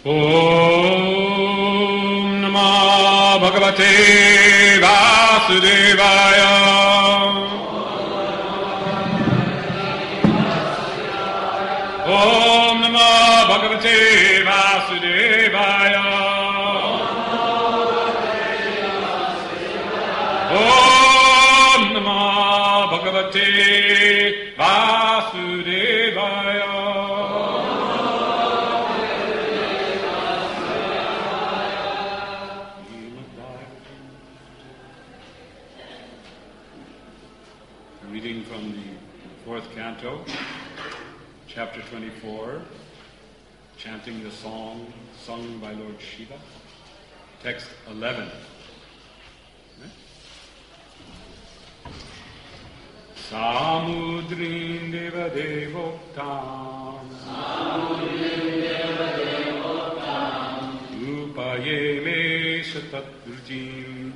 Om Namah Bhagavate Vasudevaya. Om Namah Bhagavate Vasudevaya. Om Namah Bhagavate Vasudevaya. Reading from the 4th canto, chapter 24, chanting the song sung by Lord Shiva, text 11. Samudrin deva devoktam upaye me shatatrutim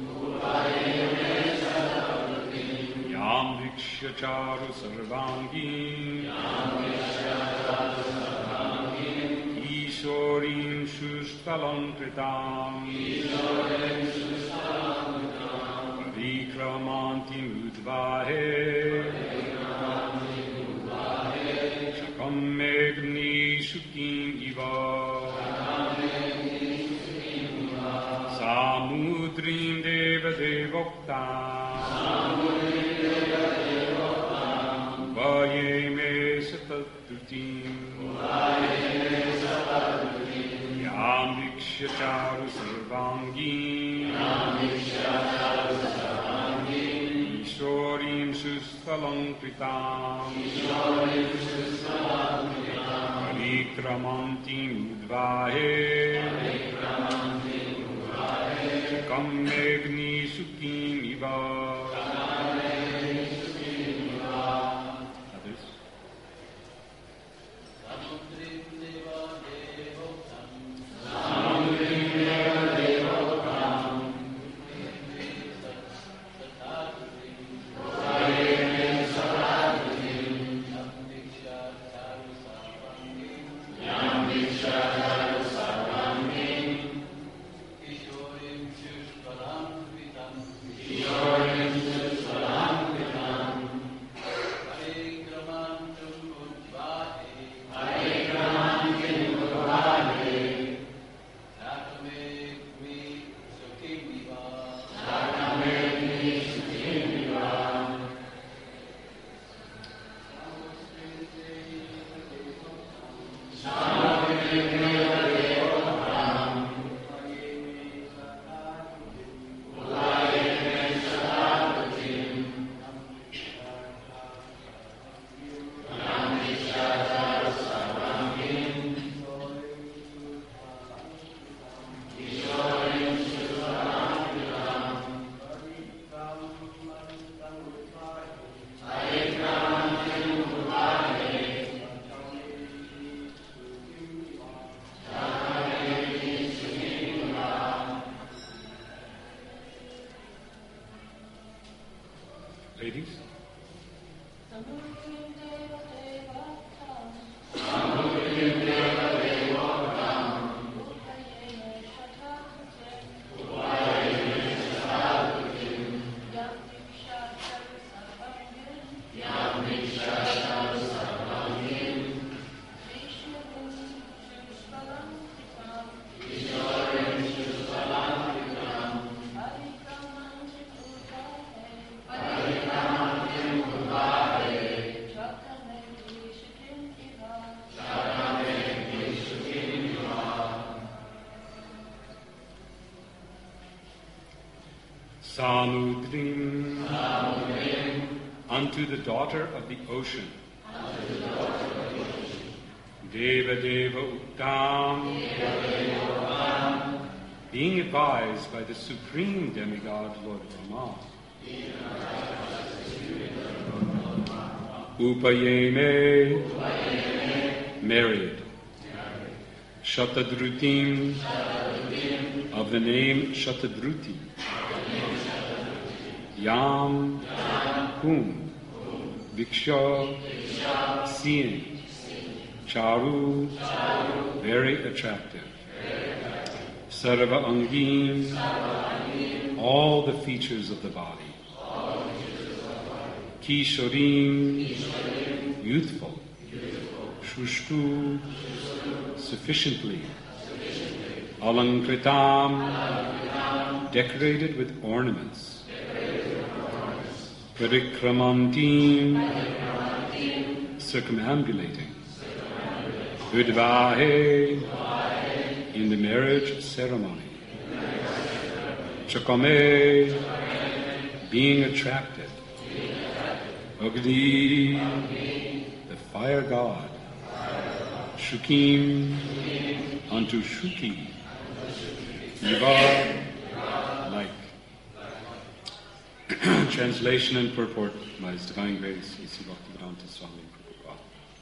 yam vikshya charu sarvangim ishorim shustalam kritam Vikramanti udvahe Shakam megni shukim iva Samudrim deva devoktam Upaye me satatutim Yam vikshya charu sarvangim Ishorim sustalam kritam Parikramanti udvahe Shakam megni sukim iva. Others? Ladies? Samudrim, unto the daughter of the ocean. Deva Deva Uttam, being advised by the supreme demigod Lord Brahma. Upayeme, married. Shatadrutim, of the name Shatadruti. Yam, whom, Viksha, seeing, Charu, very attractive. Sarva Angim, all the features of the body. Kishorim, youthful. Shushtu, sufficiently. Alankritam, decorated with ornaments. Parikramantim, circumambulating. Vidvahe, in the marriage ceremony. Chakame, being attracted. Agni, the fire god. Shukim, unto Shuki. Iva, like. Translation and purport by His Divine Grace, A.C. Bhaktivedanta Swami Prabhupada.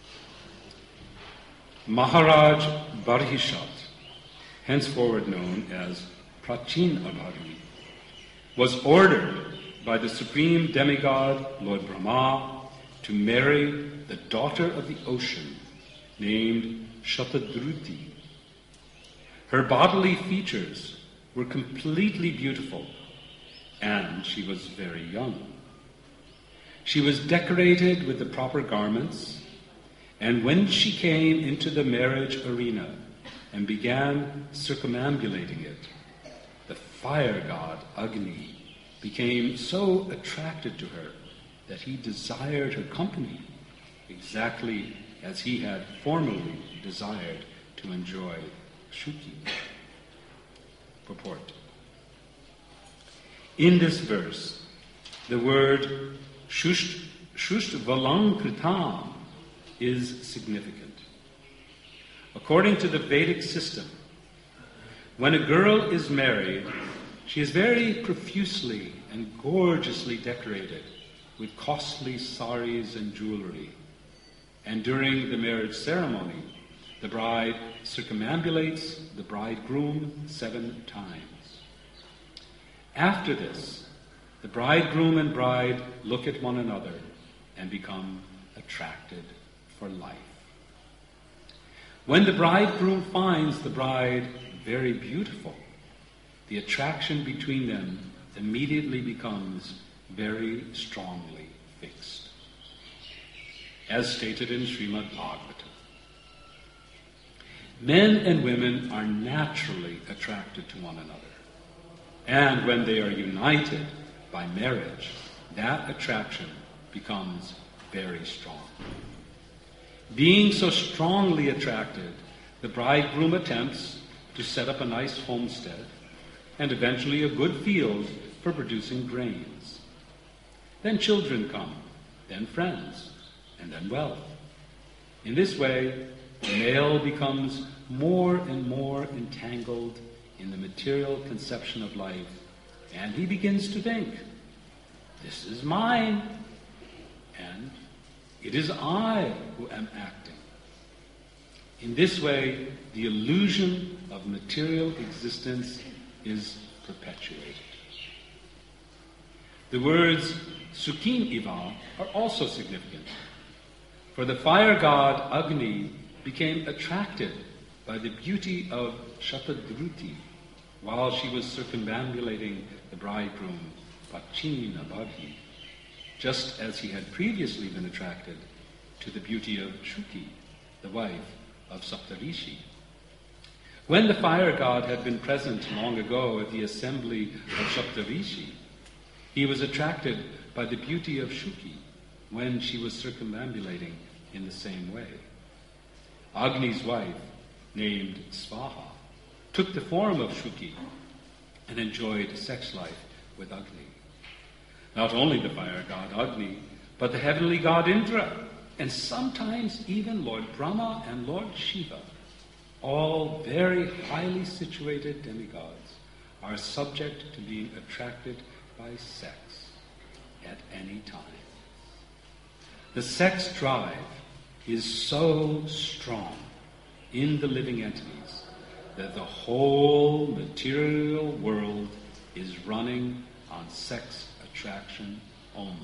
Maharaj Barhishat, henceforward known as Prachin Abhari, was ordered by the supreme demigod, Lord Brahma, to marry the daughter of the ocean, named Shatadruti. Her bodily features were completely beautiful, and she was very young. She was decorated with the proper garments, and when she came into the marriage arena and began circumambulating it, the fire god Agni became so attracted to her that he desired her company, exactly as he had formerly desired to enjoy Shuki. Purport. In this verse, the word Shushtvalankratam is significant. According to the Vedic system, when a girl is married, she is very profusely and gorgeously decorated with costly saris and jewelry. And during the marriage ceremony, the bride circumambulates the bridegroom 7 times. After this, the bridegroom and bride look at one another and become attracted for life. When the bridegroom finds the bride very beautiful, the attraction between them immediately becomes very strongly fixed. As stated in Srimad Bhagavatam, men and women are naturally attracted to one another. And when they are united by marriage, that attraction becomes very strong. Being so strongly attracted, the bridegroom attempts to set up a nice homestead and eventually a good field for producing grains. Then children come, then friends, and then wealth. In this way, the male becomes more and more entangled in the material conception of life, and he begins to think, this is mine, and it is I who am acting. In this way, the illusion of material existence is perpetuated. The words Sukim Iva are also significant, for the fire god Agni became attracted by the beauty of Shatadruti while she was circumambulating the bridegroom Prachin Abhari, just as he had previously been attracted to the beauty of Shuki, the wife of Saptarishi. When the fire god had been present long ago at the assembly of Saptarishi, he was attracted by the beauty of Shuki when she was circumambulating in the same way. Agni's wife, named Svaha, took the form of Shuki and enjoyed sex life with Agni. Not only the fire god Agni, but the heavenly god Indra, and sometimes even Lord Brahma and Lord Shiva, all very highly situated demigods, are subject to being attracted by sex at any time. The sex drive is so strong in the living entities that the whole material world is running on sex attraction only.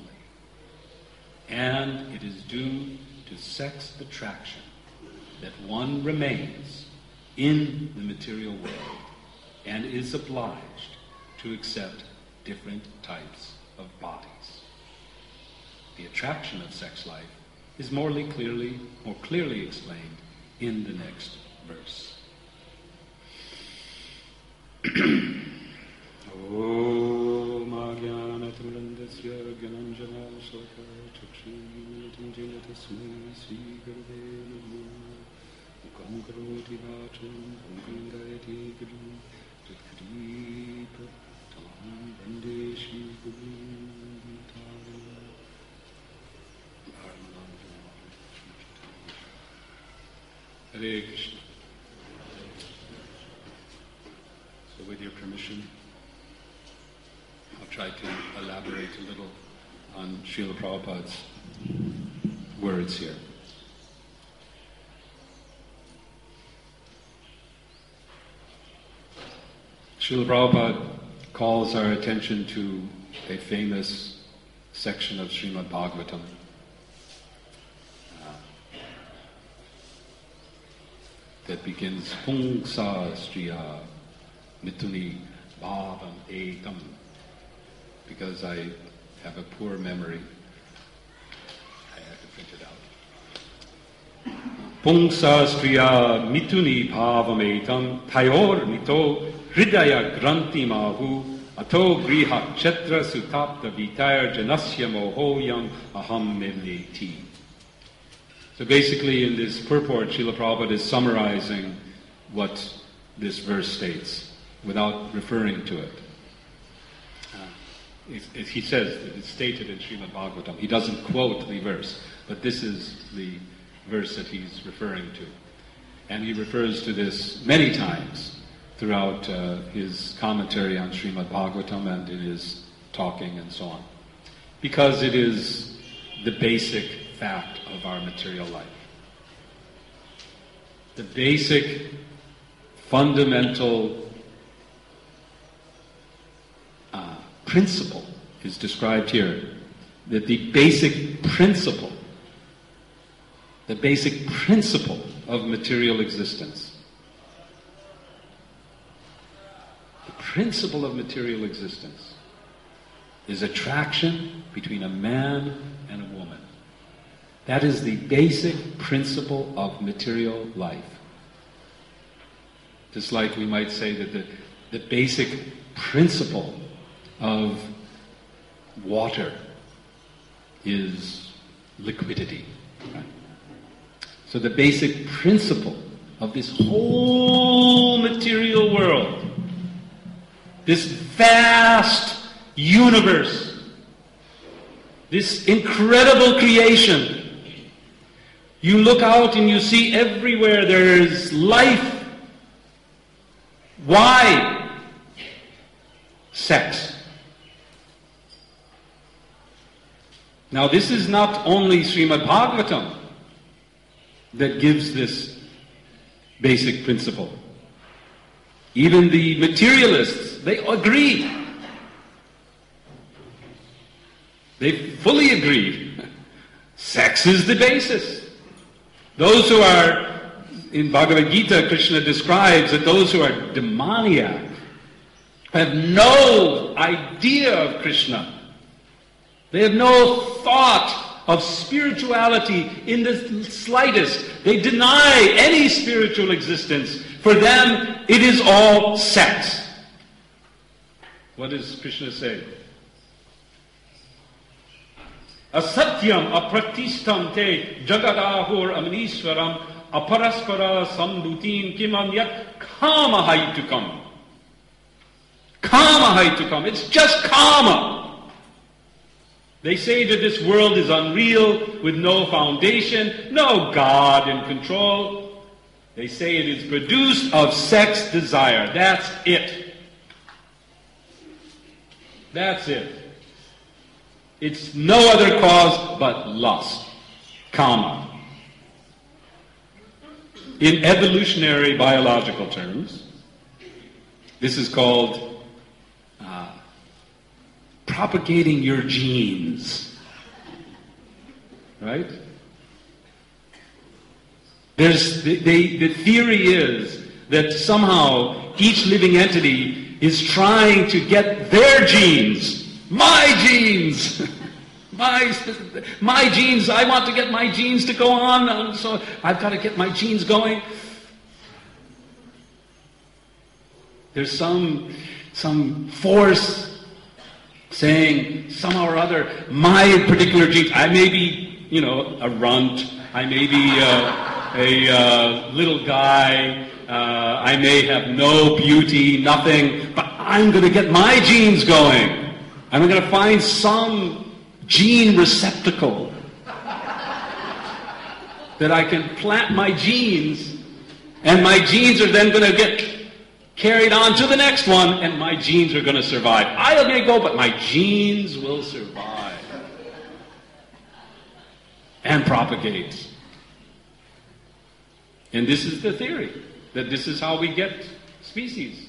And it is due to sex attraction that one remains in the material world and is obliged to accept different types of bodies. The attraction of sex life is more clearly explained in the next verse. Om Ajnanatimrandasya Gyananjana Shalakaya Chakshuyutam Tasmai Sri Gurave Namo Mukam Karoti Vacham Mukam Gayati Guru Tatkripa Tam Bande Shri Guru Hare Krishna. So with your permission, I'll try to elaborate a little on Srila Prabhupada's words here. Srila Prabhupada calls our attention to a famous section of Srimad Bhagavatam. That begins, Pungsa Striya Mituni Bhavam Ekam. Because I have a poor memory, I have to print it out. Pungsa Striya Mituni Bhavam Ekam Tayor Mito Hridaya Granti Mahu Ato Griha Kshetra Sutapta Vitayar Janasya Mohoyam Aham Meleti. So basically in this purport, Srila Prabhupada is summarizing what this verse states without referring to it. He says that it's stated in Srimad Bhagavatam. He doesn't quote the verse, but this is the verse that he's referring to. And he refers to this many times throughout his commentary on Srimad Bhagavatam and in his talking and so on. Because it is the basic fact of our material life. The basic, fundamental principle is described here. That the basic principle of material existence, is attraction between a man and a woman. That is the basic principle of material life. Just like we might say that the basic principle of water is liquidity. Right? So the basic principle of this whole material world, this vast universe, this incredible creation, you look out and you see everywhere there is life. Why? Sex. Now this is not only Srimad Bhagavatam that gives this basic principle. Even the materialists, they agree. They fully agree. Sex is the basis. Those who are, in Bhagavad Gita, Krishna describes that those who are demoniac have no idea of Krishna. They have no thought of spirituality in the slightest. They deny any spiritual existence. For them, it is all sex. What does Krishna say? Asatyam apratishtam te jagadahur amnishwaram aparaspara sambutin kimanyat kamahaitukam. Kamahaitukam. It's just kama. They say that this world is unreal, with no foundation, no God in control. They say it is produced of sex desire. That's it. That's it. It's no other cause but lust. Kama. In evolutionary biological terms, this is called propagating your genes. Right? The theory is that somehow each living entity is trying to get their genes, my genes, my genes, I want to get my genes to go on, so I've got to get my genes going. There's some force saying somehow or other, my particular genes, I may be, a runt, I may be a little guy, I may have no beauty, nothing, but I'm going to get my genes going. I'm going to find some gene receptacle that I can plant my genes, and my genes are then going to get carried on to the next one, and my genes are going to survive. I may go, but my genes will survive and propagate. And this is the theory, that this is how we get species.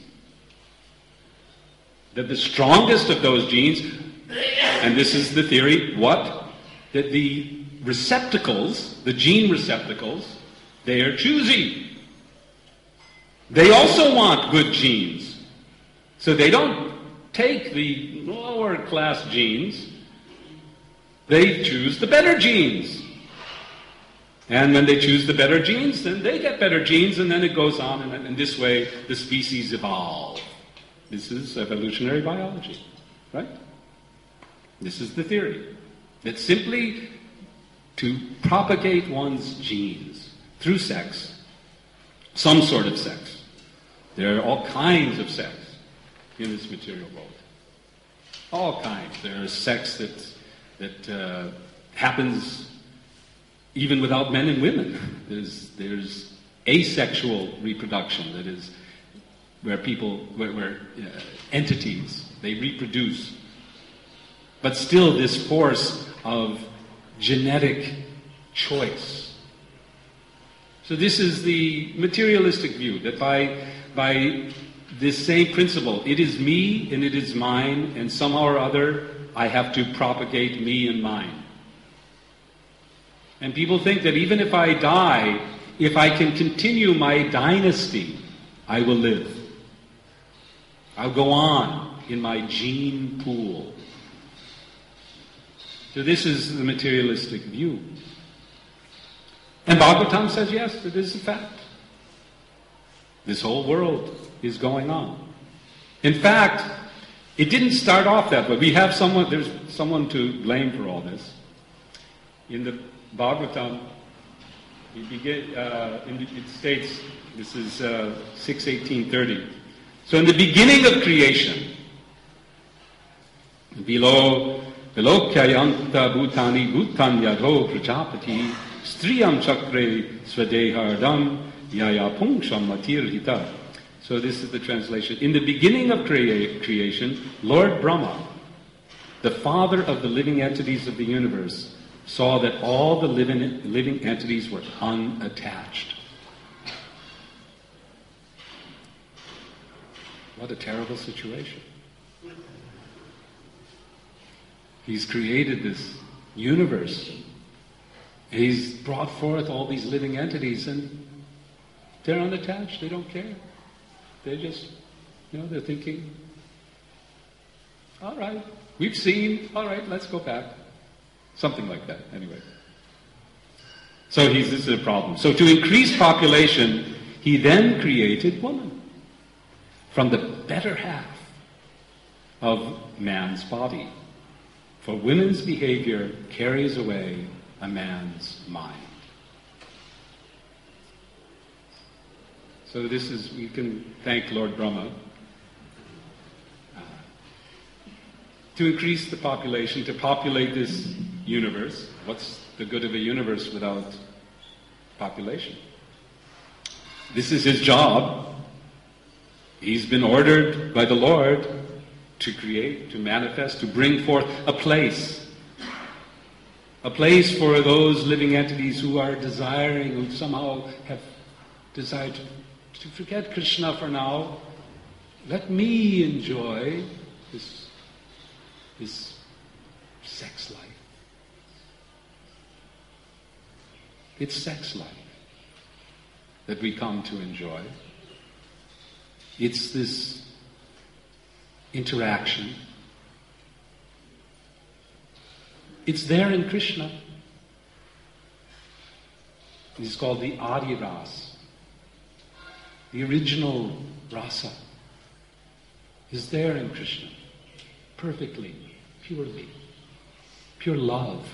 That the strongest of those genes, and this is the theory, what? That the receptacles, the gene receptacles, they are choosy. They also want good genes. So they don't take the lower class genes, they choose the better genes. And when they choose the better genes, then they get better genes, and then it goes on, and in this way the species evolve. This is evolutionary biology, right? This is the theory. That simply to propagate one's genes through sex, some sort of sex. There are all kinds of sex in this material world. All kinds. There is sex that happens even without men and women. There's asexual reproduction, that is where entities, they reproduce. But still this force of genetic choice. So this is the materialistic view, that by this same principle, it is me and it is mine, and somehow or other I have to propagate me and mine. And people think that even if I die, if I can continue my dynasty, I will live. I'll go on in my gene pool. So this is the materialistic view. And Bhagavatam says, yes, it is a fact. This whole world is going on. In fact, it didn't start off that way. There's someone to blame for all this. In the Bhagavatam, it states, this is 6:18:30. So in the beginning of creation, below Kyayanta Bhutani Bhutanyadho Prajapati Striyam Chakre Swadehardam Yaya Pungsham Matirhita. So this is the translation. In the beginning of creation, Lord Brahma, the father of the living entities of the universe, saw that all the living entities were unattached. What a terrible situation. He's created this universe. He's brought forth all these living entities, and they're unattached. They don't care. They just, they're thinking, all right, we've seen, all right, let's go back. Something like that, anyway. So this is a problem. So to increase population, he then created woman from the better half of man's body. For women's behavior carries away a man's mind. So we can thank Lord Brahma to increase the population, to populate this universe. What's the good of a universe without population? This is his job. He's been ordered by the Lord to create, to manifest, to bring forth a place for those living entities who are desiring, who somehow have desired to forget Krishna for now. Let me enjoy this sex life. It's sex life that we come to enjoy. It's this interaction. It's there in Krishna. It's called the Adi Ras. The original rasa is there in Krishna. Perfectly, purely. Pure love.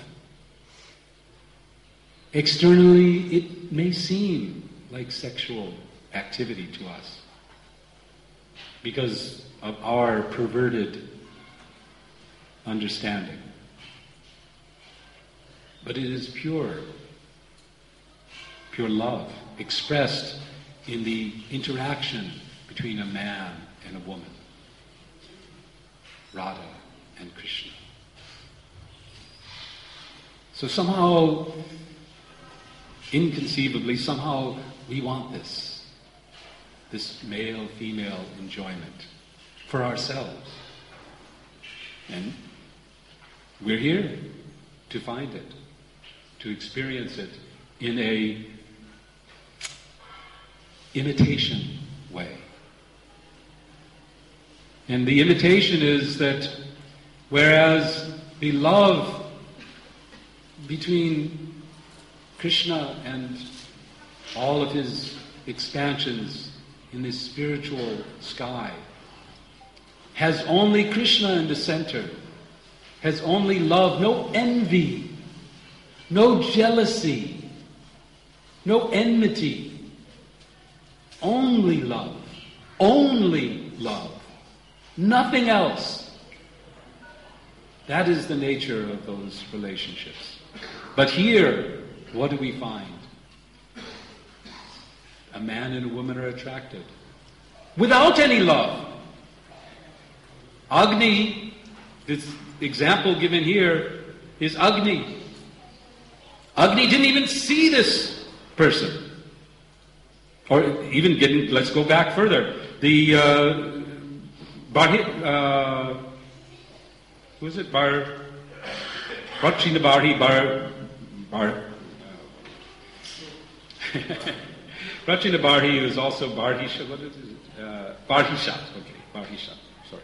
Externally, it may seem like sexual activity to us because of our perverted understanding. But it is pure love expressed in the interaction between a man and a woman, Radha and Krishna. So somehow, inconceivably, somehow we want this male-female enjoyment for ourselves. And we're here to find it, to experience it in a imitation way. And the imitation is that whereas the love between Krishna and all of his expansions in this spiritual sky has only Krishna in the center, has only love, no envy, no jealousy, no enmity, only love, nothing else. That is the nature of those relationships. But here, what do we find? A man and a woman are attracted without any love. Agni, this example given here is Agni. Agni didn't even see this person. Or even let's go back further. The who is it? Prachina Barhi Prachina Barhi is also Barhisha. What is it? Barhishat. Okay, Barhishat. Sorry.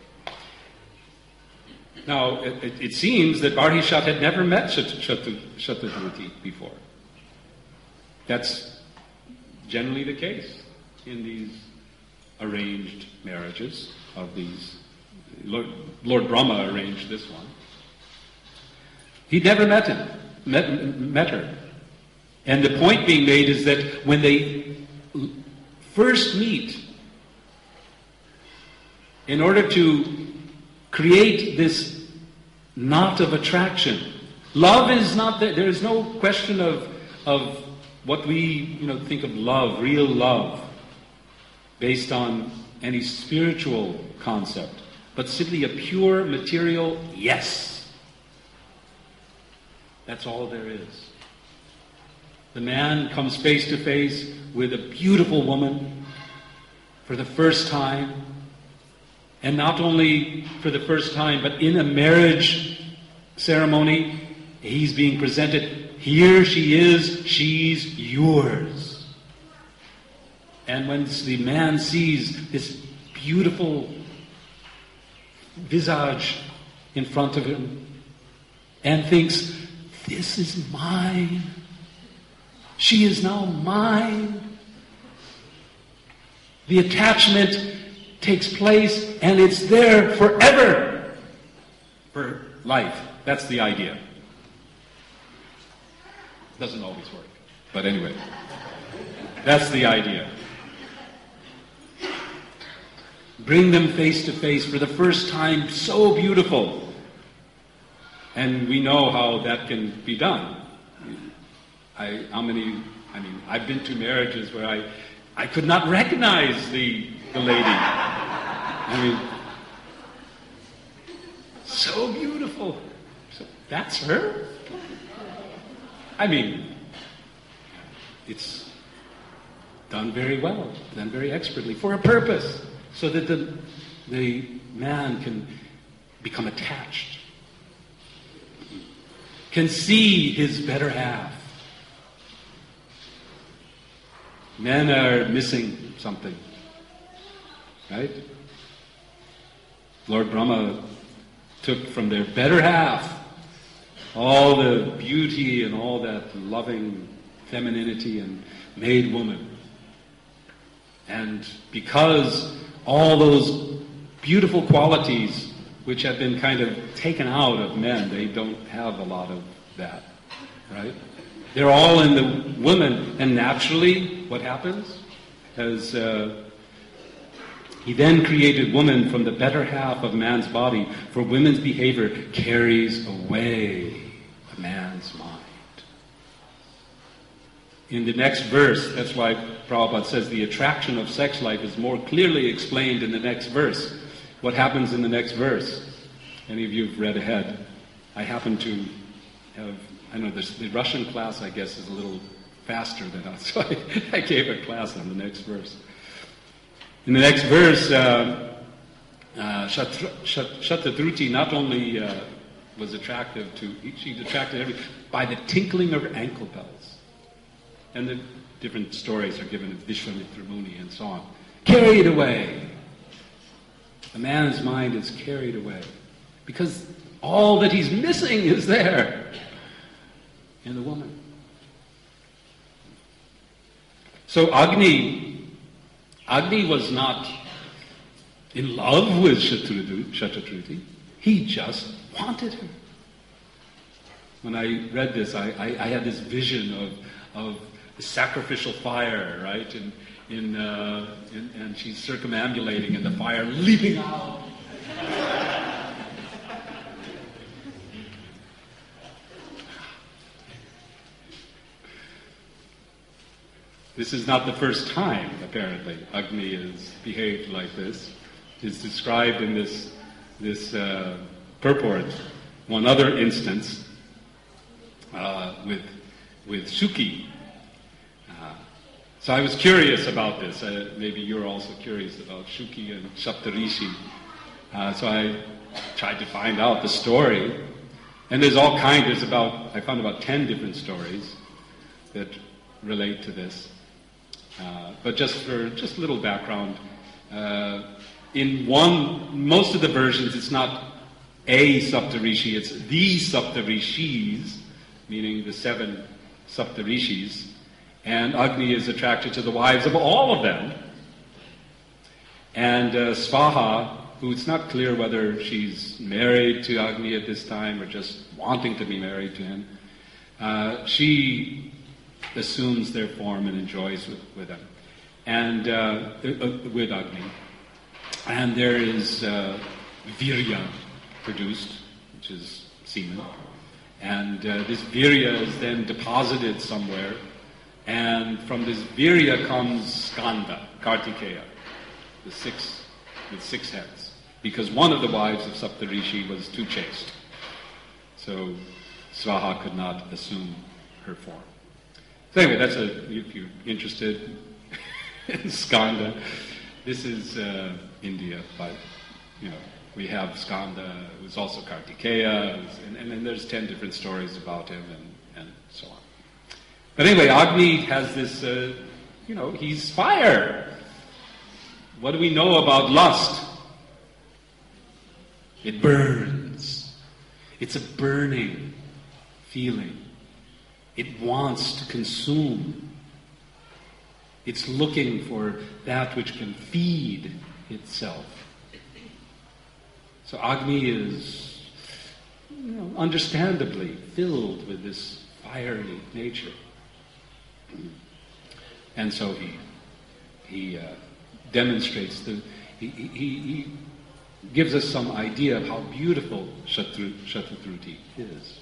Now, it seems that Barhishat had never met Shatadruti before. That's generally the case in these arranged marriages of these. Lord Brahma arranged this one. He'd never met her. And the point being made is that when they first meet, in order to create this knot of attraction, love is not there. There is no question of what we think of love, real love, based on any spiritual concept, but simply a pure material yes. That's all there is. The man comes face to face with a beautiful woman for the first time, and not only for the first time, but in a marriage ceremony, he's being presented. Here she is, she's yours. And when the man sees this beautiful visage in front of him and thinks, this is mine, she is now mine, the attachment takes place and it's there forever, for life. That's the idea. Doesn't always work. But anyway, that's the idea. Bring them face to face for the first time, so beautiful. And we know how that can be done. I've been to marriages where I could not recognize the lady. So beautiful. So that's her? It's done very well, done very expertly, for a purpose, so that the man can become attached, can see his better half. Men are missing something. right? Lord Brahma took from their better half all the beauty and all that loving femininity and made woman. And because all those beautiful qualities which have been kind of taken out of men, they don't have a lot of that, right? They're all in the woman, and naturally, what happens? As he then created woman from the better half of man's body, for women's behavior carries away a man's mind. In the next verse, that's why Prabhupada says the attraction of sex life is more clearly explained in the next verse. What happens in the next verse? Any of you have read ahead? I happen to have, I know the Russian class, I guess, is a little faster than us, so I gave a class on the next verse. In the next verse, Shatadruti not only was attractive to, she attracted everyone by the tinkling of her ankle bells. And the different stories are given of Vishwamitra Muni and so on. Carried away. A man's mind is carried away. Because all that he's missing is there in the woman. So Agni was not in love with Shatadruti. He just wanted her. When I read this, I had this vision of the sacrificial fire, right? And she's circumambulating, and the fire leaping out. This is not the first time, apparently, Agni has behaved like this. It's described in this purport. One other instance with Suki. So I was curious about this. Maybe you're also curious about Shuki and Saptarishi. So I tried to find out the story. And there's all kinds. I found about 10 different stories that relate to this. But just a little background. In most of the versions, it's not a Saptarishi, it's the Saptarishis, meaning the 7 Saptarishis. And Agni is attracted to the wives of all of them. And Svaha, who it's not clear whether she's married to Agni at this time or just wanting to be married to him, she assumes their form and enjoys with them, and with Agni. And there is virya produced, which is semen. And this virya is then deposited somewhere. And from this virya comes Skanda, Kartikeya, with 6 heads. Because one of the wives of Saptarishi was too chaste. So Svaha could not assume her form. So anyway, if you're interested in Skanda, this is India, but we have Skanda, who's also Kartikeya, and then there's 10 different stories about him and so on. But anyway, Agni has this, he's fire. What do we know about lust? It burns. It's a burning feeling. It wants to consume. It's looking for that which can feed itself. So Agni is, understandably filled with this fiery nature. And so he demonstrates he gives us some idea of how beautiful Shatadruti is.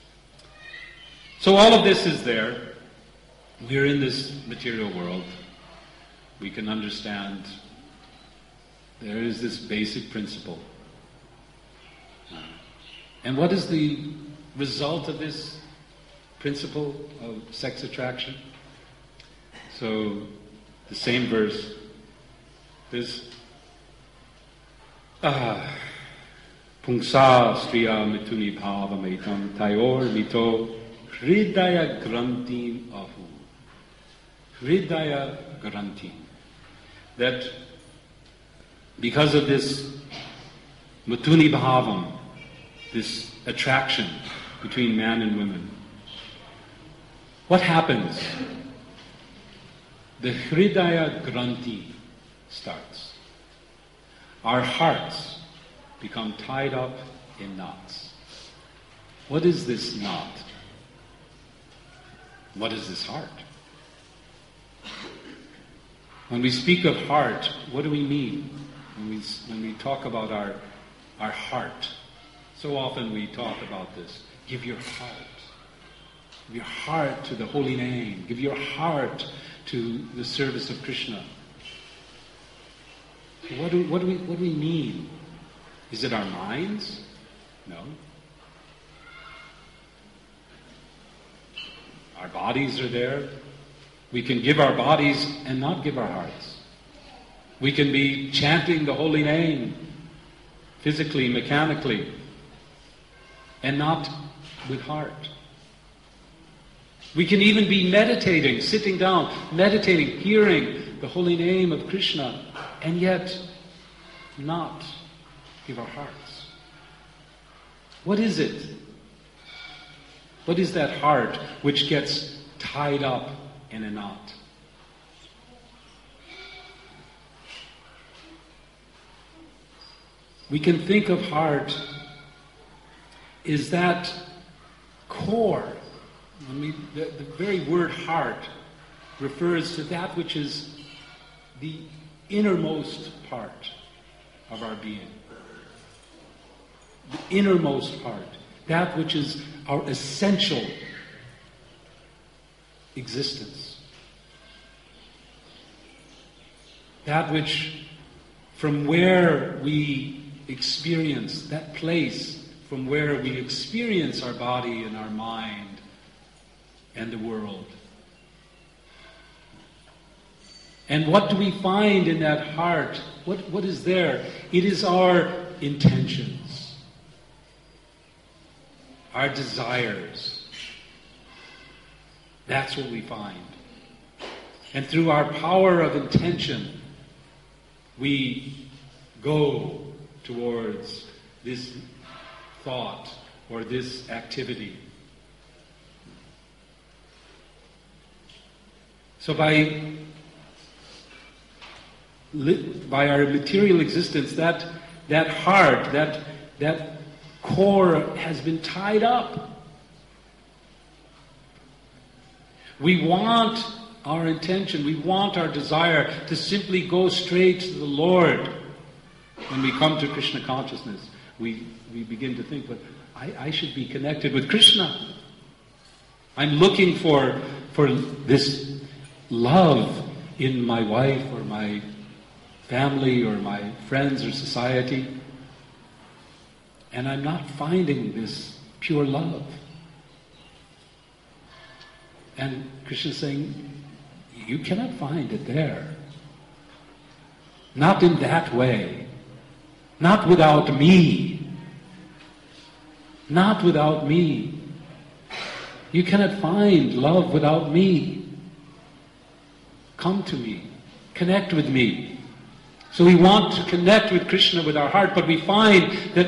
So all of this is there. We're in this material world. We can understand there is this basic principle. And what is the result of this principle of sex attraction? So, the same verse, this Pungsa striya mituni bhava maitam tayor mito hridaya grantin ahu. Hridaya grantin. That because of this Matuni Bhavam, this attraction between man and women, what happens? The Hridaya Granthi starts. Our hearts become tied up in knots. What is this knot? What is this heart? When we speak of heart, what do we mean? When we talk about our heart, so often we talk about this. Give your heart. Give your heart to the holy name. Give your heart to the service of Krishna. So what do we mean? Is it our minds? No. Our bodies are there. We can give our bodies and not give our hearts. We can be chanting the holy name physically, mechanically, and not with heart. We can even be meditating, sitting down, meditating, hearing the holy name of Krishna, and yet not give our hearts. What is it? What is that heart which gets tied up in a knot? We can think of heart is that core. The very word heart refers to that which is the innermost part of our being. The innermost part. That which is our essential existence. That which, from where we experience, that place from where we experience our body and our mind and the world. And what do we find in that heart? What is there? It is our intentions, our desires. That's what we find. And through our power of intention, we go towards this thought or this activity. So by our material existence, that heart, that core has been tied up. We want our intention, we want our desire to simply go straight to the Lord. When we come to Krishna consciousness, we begin to think, but I should be connected with Krishna. I'm looking for this love in my wife or my family or my friends or society, and I'm not finding this pure love. And Krishna is saying, you cannot find it there. Not in that way. Not without me. Not without me. You cannot find love without me. Come to me. Connect with me. So we want to connect with Krishna with our heart, but we find that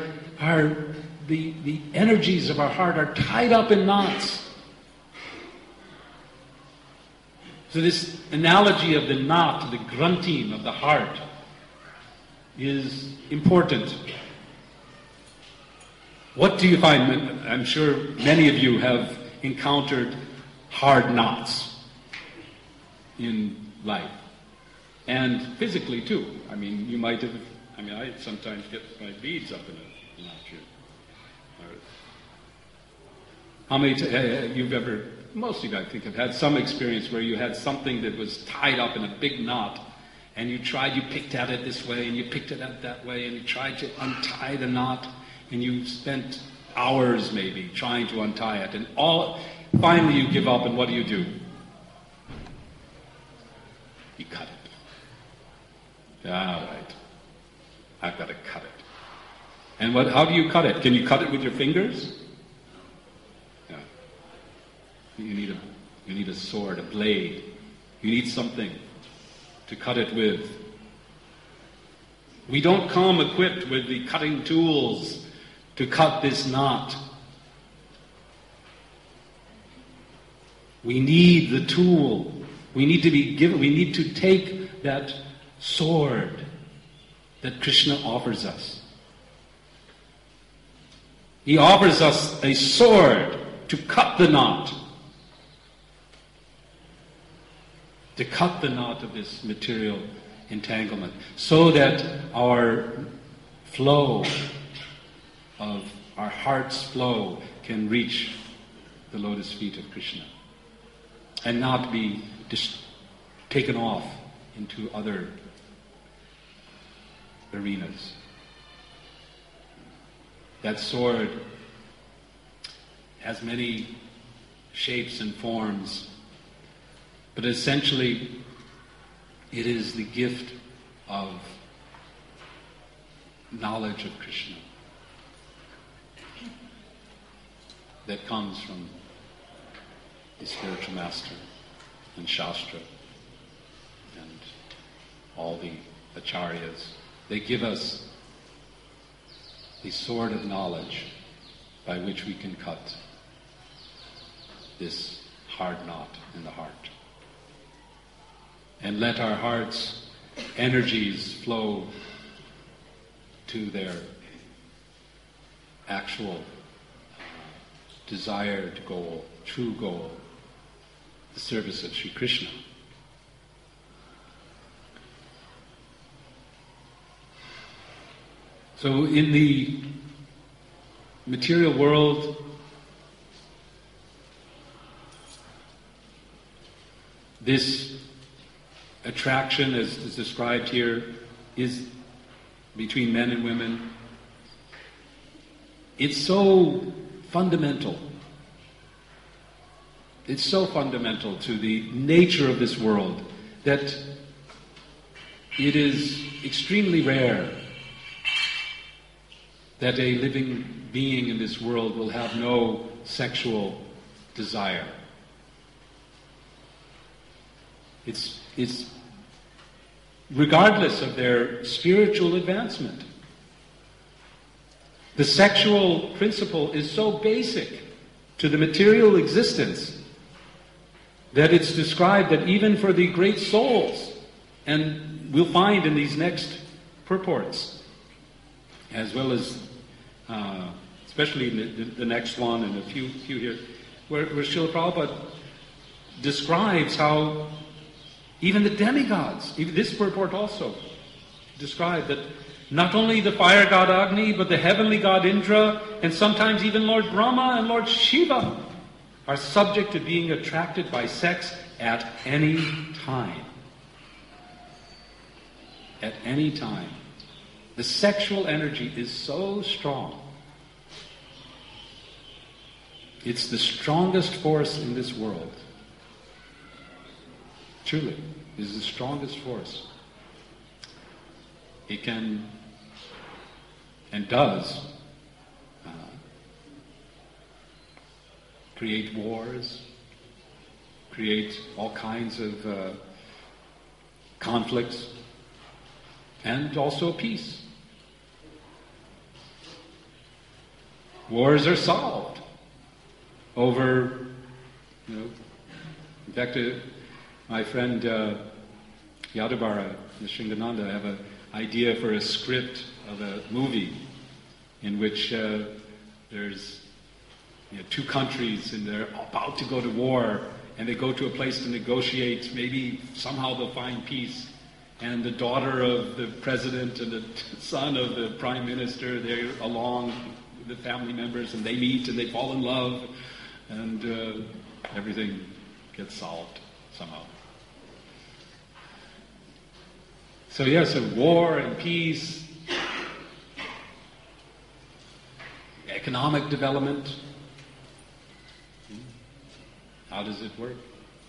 the energies of our heart are tied up in knots. So this analogy of the knot, the grunting of the heart, is important. What do you find? I'm sure many of you have encountered hard knots in life. And physically too. I mean, you might have, I sometimes get my beads up in a knot here. How many you've ever, most of you I think have had some experience where you had something that was tied up in a big knot, and you picked at it this way, and you picked it at that way, and you tried to untie the knot, and you spent hours maybe trying to untie it, and finally you give up, and what do? You cut it. All right. I've got to cut it. And how do you cut it? Can you cut it with your fingers? Yeah. You need a sword, a blade. You need something to cut it with. We don't come equipped with the cutting tools to cut this knot. We need the tool. We need to be given, we need to take that sword that Krishna offers us. He offers us a sword to cut the knot. To cut the knot of this material entanglement, so that our flow of our heart's flow can reach the lotus feet of Krishna and not be taken off into other arenas. That sword has many shapes and forms, but essentially it is the gift of knowledge of Krishna that comes from the spiritual master and Shastra and all the acharyas. They give us the sword of knowledge by which we can cut this hard knot in the heart. And let our heart's energies flow to their actual desired goal, true goal, the service of Sri Krishna. So in the material world, this attraction, as is described here, is between men and women. It's so fundamental. It's so fundamental to the nature of this world that it is extremely rare that a living being in this world will have no sexual desire. It's regardless of their spiritual advancement. The sexual principle is so basic to the material existence that it's described that even for the great souls, and we'll find in these next purports, as well as especially in the next one and a few here, where Srila Prabhupada describes how even the demigods, even this purport also described that not only the fire god Agni, but the heavenly god Indra, and sometimes even Lord Brahma and Lord Shiva are subject to being attracted by sex at any time. At any time. The sexual energy is so strong. It's the strongest force in this world. Truly, it is the strongest force. It can and does create wars, create all kinds of conflicts, and also peace. Wars are solved over, in fact, my friend Yadabara Nishingananda have an idea for a script of a movie in which there's two countries and they're about to go to war and they go to a place to negotiate. Maybe somehow they'll find peace. And the daughter of the president and the son of the prime minister, they're along with the family members and they meet and they fall in love and everything gets solved somehow. So so war and peace, economic development. How does it work?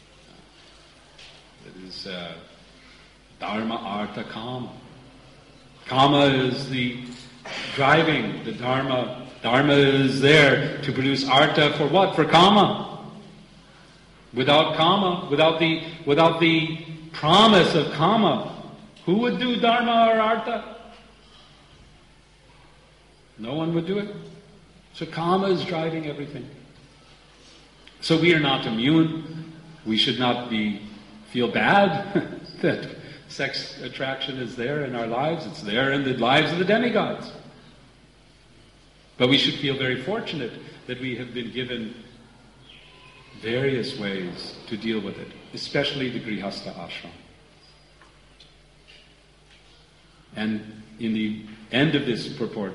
It is dharma, artha, kama. Kama is the driving, the dharma. Dharma is there to produce artha for what? For kama. Without kama, without the promise of kama, who would do dharma or artha? No one would do it. So kama is driving everything. So we are not immune. We should not feel bad that sex attraction is there in our lives. It's there in the lives of the demigods. But we should feel very fortunate that we have been given various ways to deal with it, especially the Grihastha ashram. And in the end of this purport,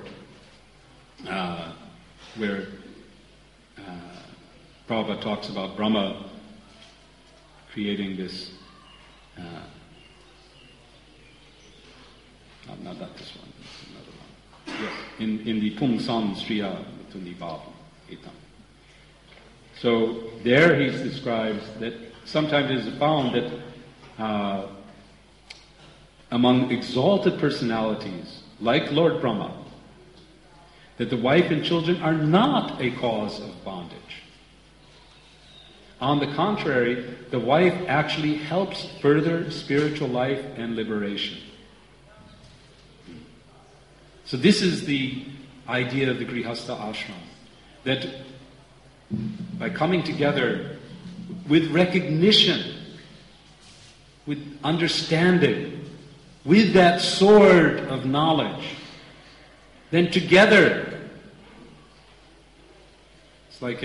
where Prabhupada talks about Brahma creating this, not this one, another one. Yes, in the Pungsam Sriya Tunibhavam Etam. So there he describes that sometimes it is found that among exalted personalities, like Lord Brahma, that the wife and children are not a cause of bondage. On the contrary, the wife actually helps further spiritual life and liberation. So this is the idea of the Grihastha ashram, that by coming together with recognition, with understanding, with that sword of knowledge, then together, it's like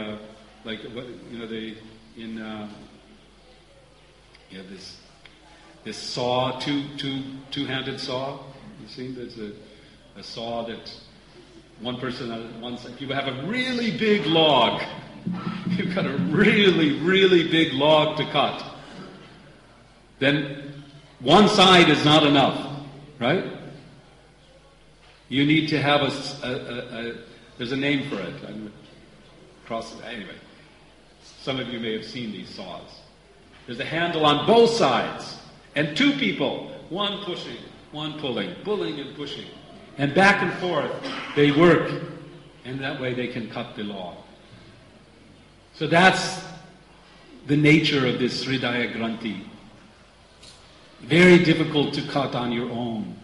this saw, two-handed saw. You see, there's a saw that one person on one side. If you have a really big log, you've got a really, really big log to cut, then one side is not enough, right? You need to have there's a name for it. Anyway, some of you may have seen these saws. There's a handle on both sides, and two people, one pushing, one pulling and pushing. And back and forth, they work, and that way they can cut the log. So that's the nature of this Hridaya Granthi. Very difficult to cut on your own.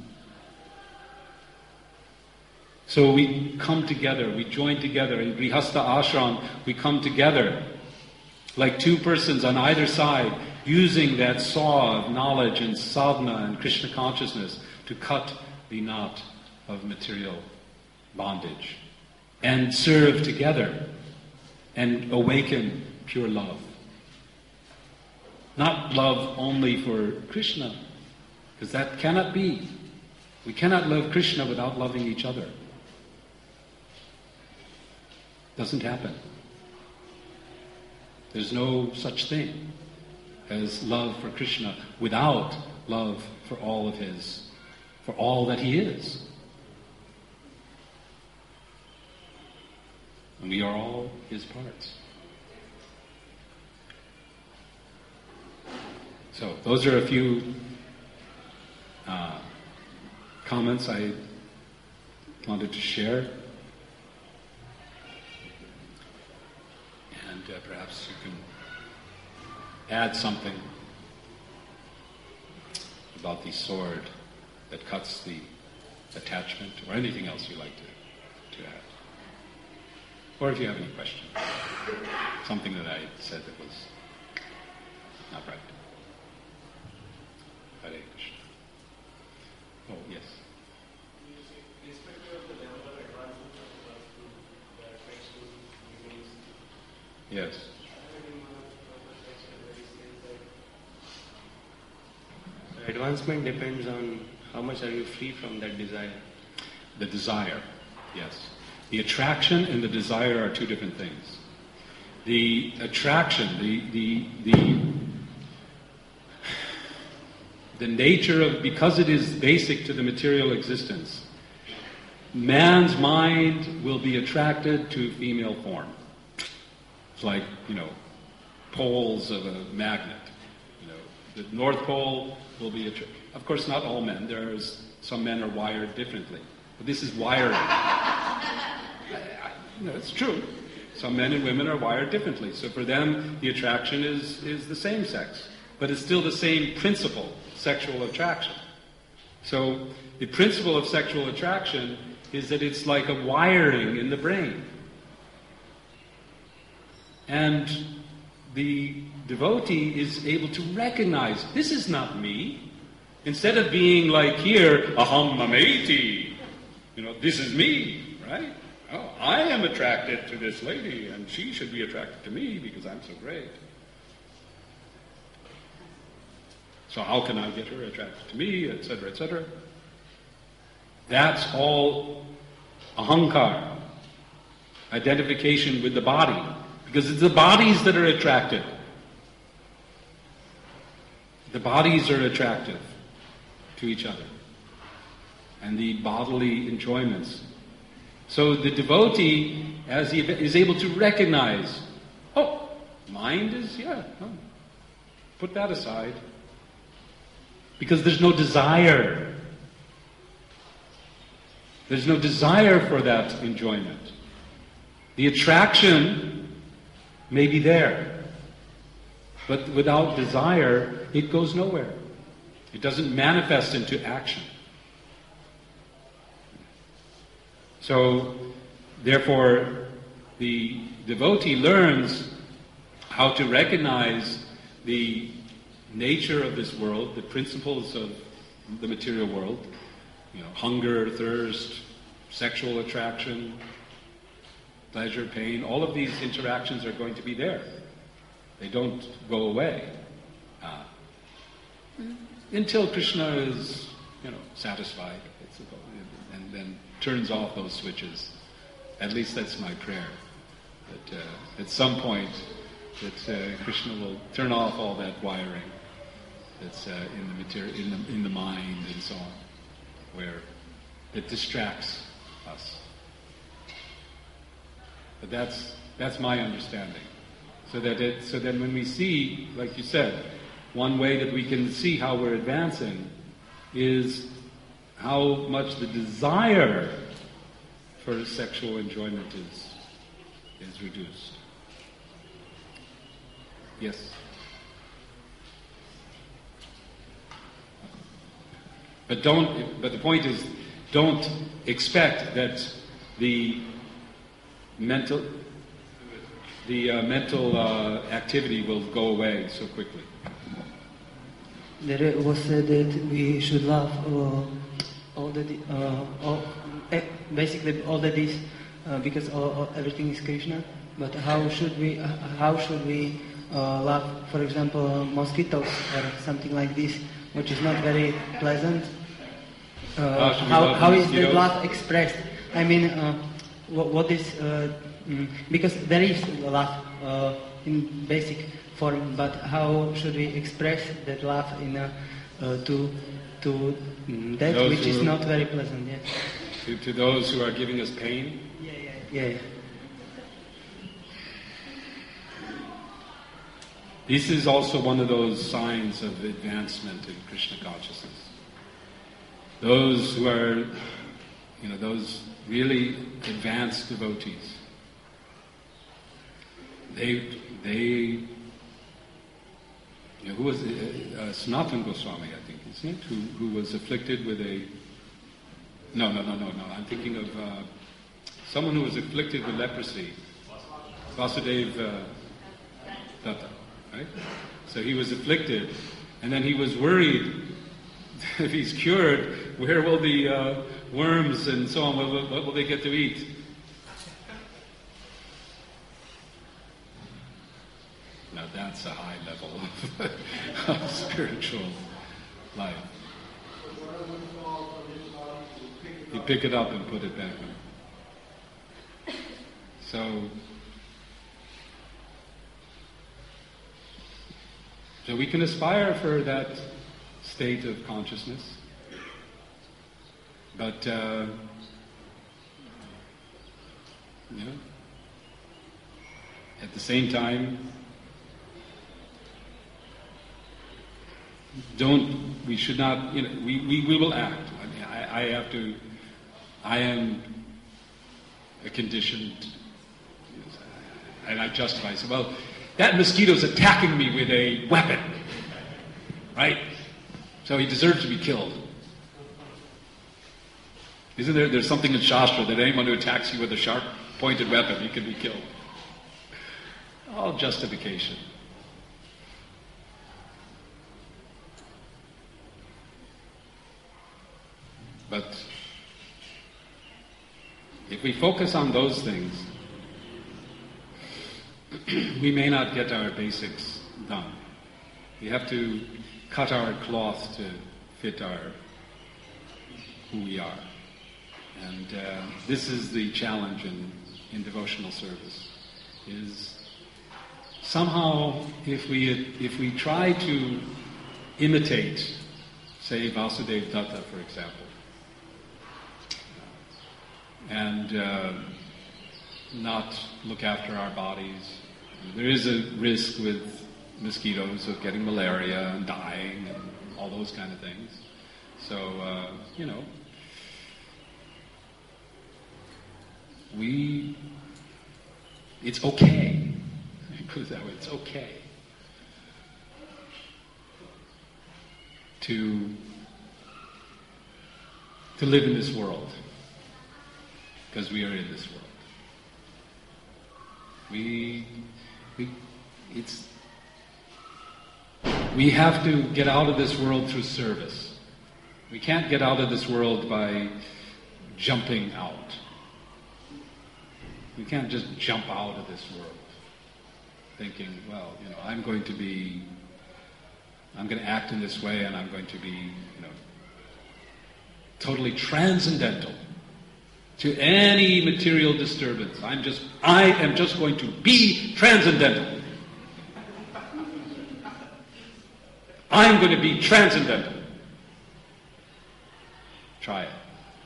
So we come together, we join together. In Grihastha ashram, we come together like two persons on either side, using that saw of knowledge and sadhana and Krishna consciousness to cut the knot of material bondage and serve together and awaken pure love. Not love only for Krishna, because that cannot be. We cannot love Krishna without loving each other. Doesn't happen. There's no such thing as love for Krishna without love for all that he is. And we are all his parts. So those are a few comments I wanted to share. And perhaps you can add something about the sword that cuts the attachment, or anything else you'd like to add. Or if you have any questions, something that I said that was not right. Hare Krishna. Oh, yes. Yes. Advancement depends on how much are you free from that desire. The desire, yes. The attraction and the desire are two different things. The attraction, the nature of, because it is basic to the material existence, man's mind will be attracted to female form. It's like, poles of a magnet. The North Pole will be of course not all men. Some men are wired differently. But this is wiring. It's true. Some men and women are wired differently. So for them, the attraction is the same sex. But it's still the same principle, sexual attraction. So the principle of sexual attraction is that it's like a wiring in the brain. And the devotee is able to recognize, this is not me. Instead of being like here, aham mameti, this is me, right? Oh, I am attracted to this lady, and she should be attracted to me because I'm so great. So how can I get her attracted to me, etc., etc.? That's all ahankar, identification with the body, because it's the bodies that are attractive. The bodies are attractive to each other, and the bodily enjoyments. So the devotee, as he is able to recognize, mind is, put that aside. Because there's no desire. There's no desire for that enjoyment. The attraction may be there, but without desire, it goes nowhere. It doesn't manifest into action. So, therefore, the devotee learns how to recognize the nature of this world, the principles of the material world, hunger, thirst, sexual attraction, pleasure, pain, all of these interactions are going to be there. They don't go away. Until Krishna is, satisfied, I suppose, and then turns off those switches. At least that's my prayer. That at some point, that Krishna will turn off all that wiring that's in the material, in the mind, and so on, where it distracts us. But that's my understanding. So then when we see, like you said, one way that we can see how we're advancing is how much the desire for sexual enjoyment is reduced. Yes. But the point is, don't expect that the mental activity will go away so quickly. There was said that we should love basically all that is because everything is Krishna. But how should we love, for example, mosquitoes or something like this, which is not very pleasant? How is the love expressed? I mean, what is because there is love in basic form, but how should we express that love in to that those which is not very pleasant? Yeah. To those who are giving us pain. Yeah. This is also one of those signs of advancement in Krishna consciousness. Those who are, those really advanced devotees, they who was Sanatana Goswami, I think, isn't it? Who was afflicted with a... No. I'm thinking of someone who was afflicted with leprosy. Vasudeva Datta, right? So he was afflicted, and then he was worried if he's cured, where will the worms and so on, what will they get to eat? Now that's a high level of spiritual life. You pick it up and put it back on. So we can aspire for that state of consciousness, but at the same time, we should not, we will act. I mean, I am a conditioned, and I justify, so, well, that mosquito's attacking me with a weapon, right? So he deserves to be killed. Isn't there's something in Shastra that anyone who attacks you with a sharp pointed weapon, he can be killed. All justification. But if we focus on those things, we may not get our basics done. We have to cut our cloth to fit who we are. And this is the challenge in devotional service, is somehow if we try to imitate, say, Vasudeva Datta, for example, and not look after our bodies. There is a risk with mosquitoes of getting malaria and dying and all those kind of things. So, it's okay. Put it that way, it's okay to live in this world, because we are in this world. We have to get out of this world through service. We can't get out of this world by jumping out. We can't just jump out of this world thinking, well, I'm going to act in this way and I'm going to be, totally transcendental to any material disturbance. I am just going to be transcendental. I'm going to be transcendental. Try it.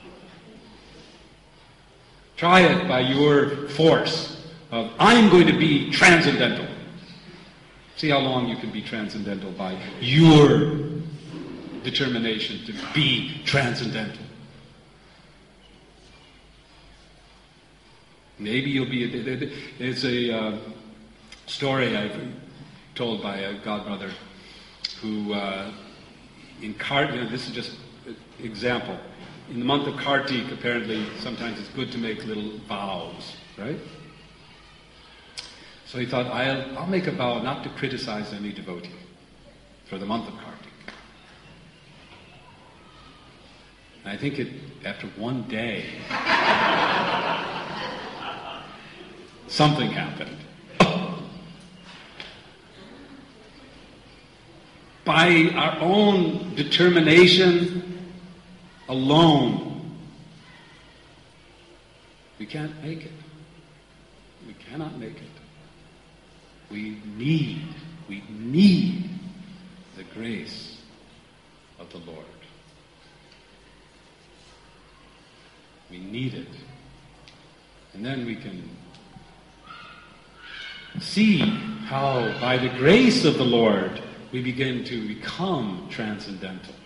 Try it by your force of, I'm going to be transcendental. See how long you can be transcendental by your determination to be transcendental. Maybe you'll be. It's a story I've told by a godbrother who, this is just an example. In the month of Kartik, apparently, sometimes it's good to make little vows, right? So he thought, I'll make a vow not to criticize any devotee for the month of Kartik. And I think after one day, something happened. By our own determination alone, we can't make it. We cannot make it. We need the grace of the Lord. We need it. And then we can see how, by the grace of the Lord, we begin to become transcendental.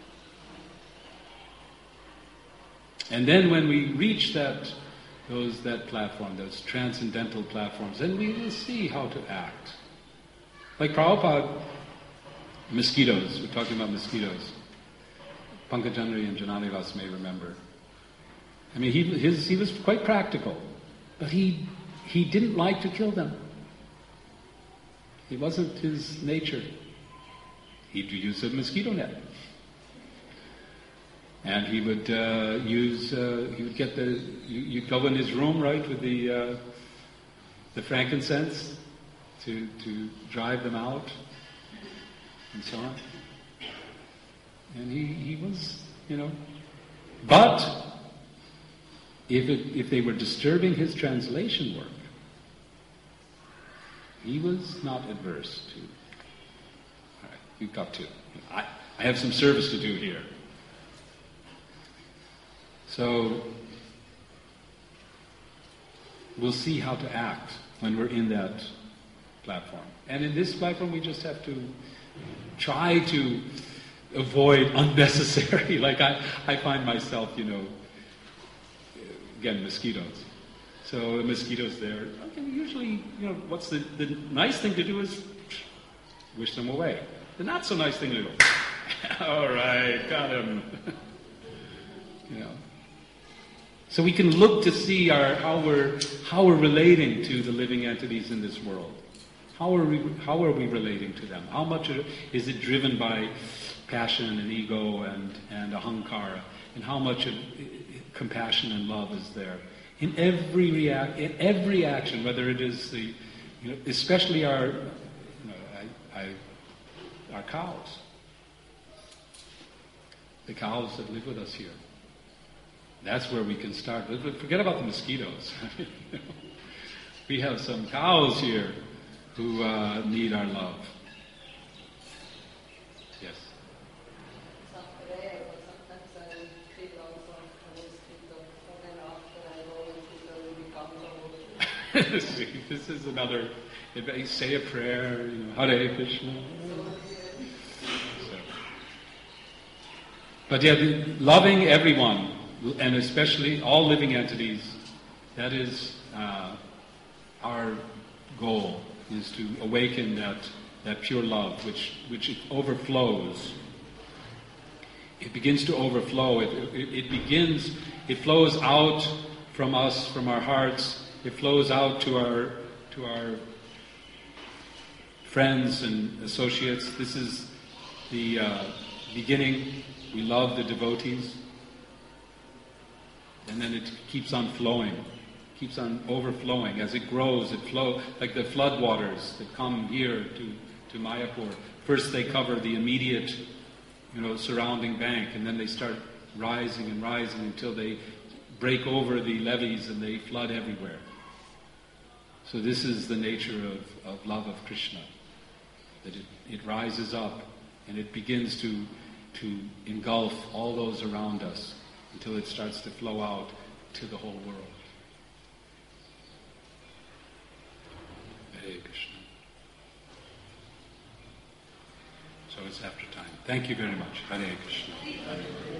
And then when we reach that platform, those transcendental platforms, then we will see how to act. Like Prabhupada, mosquitoes, we're talking about mosquitoes. Pankajanri and Jananivas may remember. I mean, he was quite practical, but he didn't like to kill them. It wasn't his nature. He'd use a mosquito net. And he would you'd go in his room, right, with the frankincense to drive them out, and so on. And he was, but if they were disturbing his translation work, he was not adverse to. All right, we've got to. I have some service to do here. So we'll see how to act when we're in that platform. And in this platform, we just have to try to avoid unnecessary. Like I find myself, again, mosquitoes. So the mosquitoes there. Okay, usually, what's the nice thing to do is wish them away. The not so nice thing to do, all right, got him. So we can look to see how we're relating to the living entities in this world. How are we relating to them? How much is it driven by passion and ego and ahankara, and how much of compassion and love is there in every action, whether it is especially our cows, the cows that live with us here. That's where we can start. Forget about the mosquitoes. We have some cows here who need our love. Yes. See, this is another. If you say a prayer, Hare Krishna. So. But yeah, loving everyone, and especially all living entities, that is our goal, is to awaken that pure love, which it overflows. It begins to overflow. It flows out from us, from our hearts. It flows out to our friends and associates. This is the beginning. We love the devotees. And then it keeps on flowing, keeps on overflowing. As it grows, it flows like the flood waters that come here to Mayapur. First they cover the immediate, surrounding bank, and then they start rising and rising until they break over the levees and they flood everywhere. So this is the nature of love of Krishna, that it rises up and it begins to engulf all those around us until it starts to flow out to the whole world. Hare Krishna. So it's after time. Thank you very much. Hare Krishna. Hare Krishna.